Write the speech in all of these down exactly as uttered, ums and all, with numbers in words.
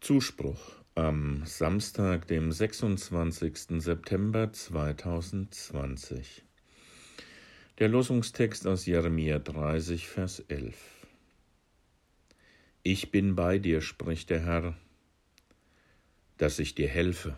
Zuspruch am Samstag, dem sechsundzwanzigsten September zweitausendzwanzig. Der Losungstext aus Jeremia dreißig, Vers elf. Ich bin bei dir, spricht der Herr, dass ich dir helfe.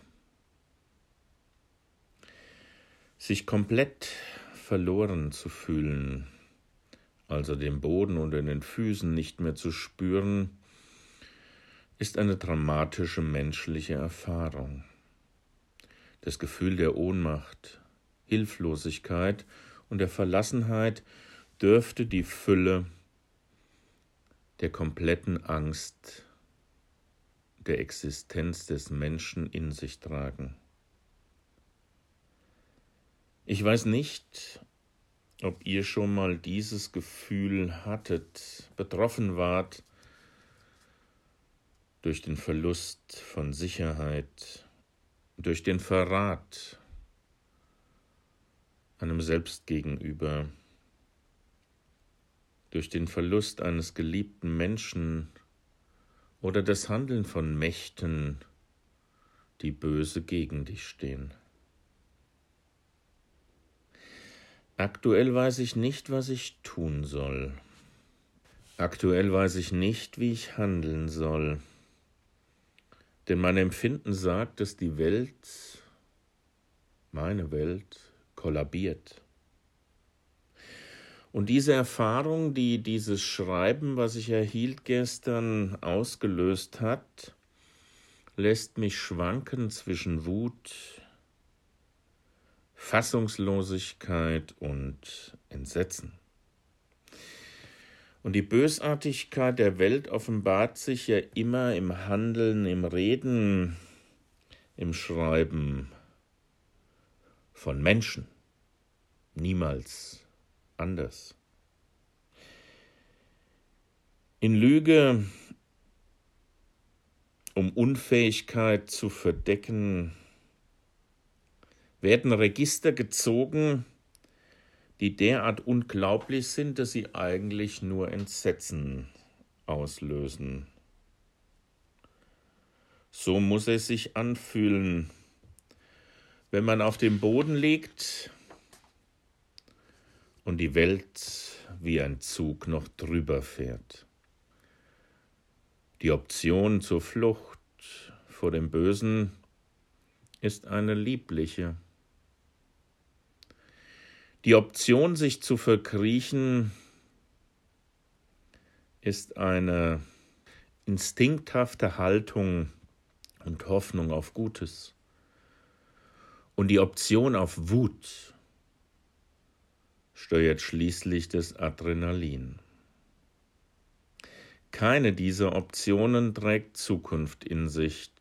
Sich komplett verloren zu fühlen, also den Boden unter den Füßen nicht mehr zu spüren, ist eine dramatische menschliche Erfahrung. Das Gefühl der Ohnmacht, Hilflosigkeit und der Verlassenheit dürfte die Fülle der kompletten Angst der Existenz des Menschen in sich tragen. Ich weiß nicht, ob ihr schon mal dieses Gefühl hattet, betroffen wart durch den Verlust von Sicherheit, durch den Verrat einem selbst gegenüber, durch den Verlust eines geliebten Menschen oder das Handeln von Mächten, die böse gegen dich stehen. Aktuell weiß ich nicht, was ich tun soll. Aktuell weiß ich nicht, wie ich handeln soll. Denn mein Empfinden sagt, dass die Welt, meine Welt, kollabiert. Und diese Erfahrung, die dieses Schreiben, was ich erhielt gestern, ausgelöst hat, lässt mich schwanken zwischen Wut, Fassungslosigkeit und Entsetzen. Und die Bösartigkeit der Welt offenbart sich ja immer im Handeln, im Reden, im Schreiben von Menschen, niemals anders. In Lüge, um Unfähigkeit zu verdecken, werden Register gezogen, die derart unglaublich sind, dass sie eigentlich nur Entsetzen auslösen. So muss es sich anfühlen, wenn man auf dem Boden liegt und die Welt wie ein Zug noch drüber fährt. Die Option zur Flucht vor dem Bösen ist eine liebliche. Die Option, sich zu verkriechen, ist eine instinkthafte Haltung und Hoffnung auf Gutes. Und die Option auf Wut steuert schließlich das Adrenalin. Keine dieser Optionen trägt Zukunft in sich,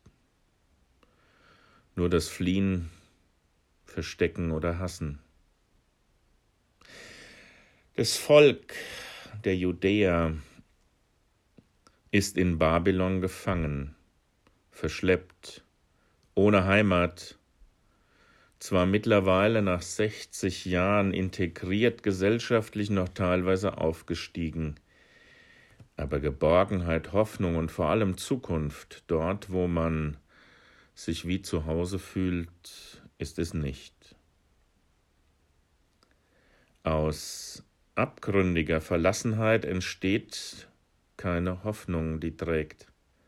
nur das Fliehen, Verstecken oder Hassen. Das Volk der Judäer ist in Babylon gefangen, verschleppt, ohne Heimat, zwar mittlerweile nach sechzig Jahren integriert, gesellschaftlich noch teilweise aufgestiegen, aber Geborgenheit, Hoffnung und vor allem Zukunft, dort, wo man sich wie zu Hause fühlt, ist es nicht. Aus abgründiger Verlassenheit entsteht keine Hoffnung, die trägt.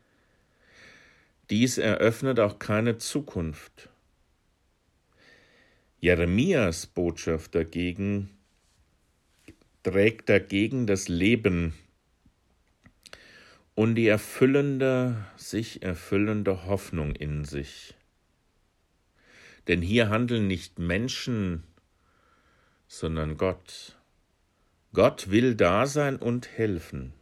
Dies eröffnet auch keine Zukunft. Jeremias Botschaft dagegen trägt dagegen das Leben und die erfüllende, sich erfüllende Hoffnung in sich. Denn hier handeln nicht Menschen, sondern Gott. Gott will da sein und helfen.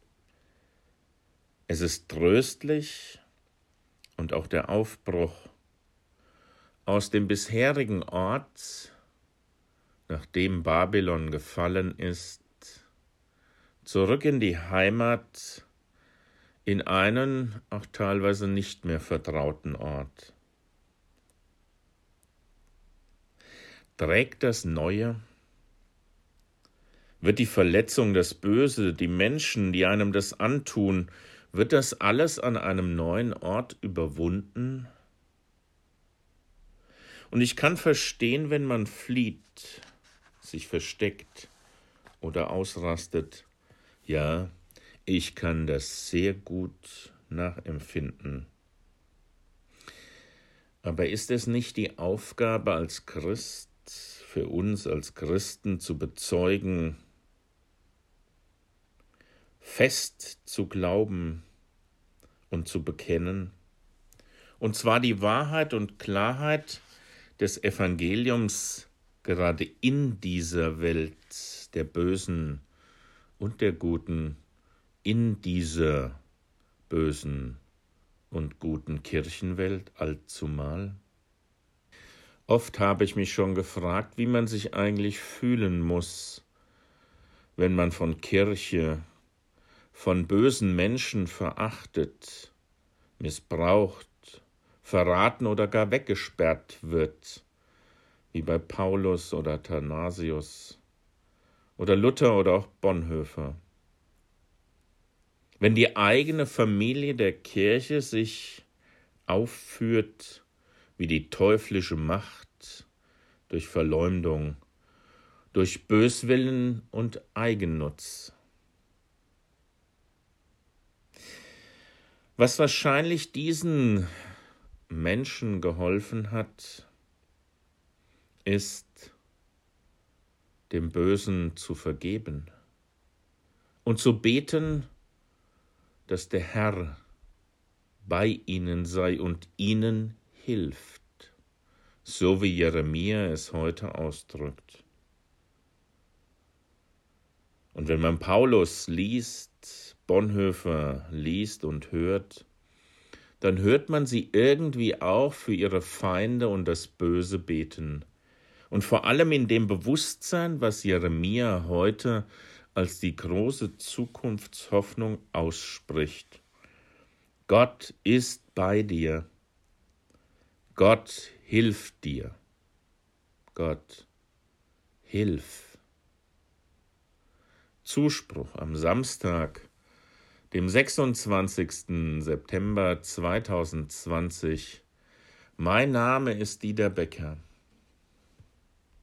Es ist tröstlich und auch der Aufbruch aus dem bisherigen Ort, nachdem Babylon gefallen ist, zurück in die Heimat, in einen auch teilweise nicht mehr vertrauten Ort. Trägt das Neue? Wird die Verletzung, das Böse, die Menschen, die einem das antun, Wird das alles an einem neuen Ort überwunden? Und ich kann verstehen, wenn man flieht, sich versteckt oder ausrastet. Ja, ich kann das sehr gut nachempfinden. Aber ist es nicht die Aufgabe als Christ, für uns als Christen zu bezeugen, fest zu glauben und zu bekennen, und zwar die Wahrheit und Klarheit des Evangeliums gerade in dieser Welt der Bösen und der Guten, in dieser bösen und guten Kirchenwelt allzumal? Oft habe ich mich schon gefragt, wie man sich eigentlich fühlen muss, wenn man von Kirche, von bösen Menschen verachtet, missbraucht, verraten oder gar weggesperrt wird, wie bei Paulus oder Athanasius oder Luther oder auch Bonhoeffer. Wenn die eigene Familie der Kirche sich aufführt wie die teuflische Macht durch Verleumdung, durch Böswillen und Eigennutz. Was wahrscheinlich diesen Menschen geholfen hat, ist, dem Bösen zu vergeben und zu beten, dass der Herr bei ihnen sei und ihnen hilft, so wie Jeremia es heute ausdrückt. Und wenn man Paulus liest, Bonhoeffer liest und hört, dann hört man sie irgendwie auch für ihre Feinde und das Böse beten. Und vor allem in dem Bewusstsein, was Jeremia heute als die große Zukunftshoffnung ausspricht. Gott ist bei dir. Gott hilft dir. Gott, hilf. Zuspruch am Samstag, dem sechsundzwanzigsten September zweitausendzwanzig. Mein Name ist Dieter Becker.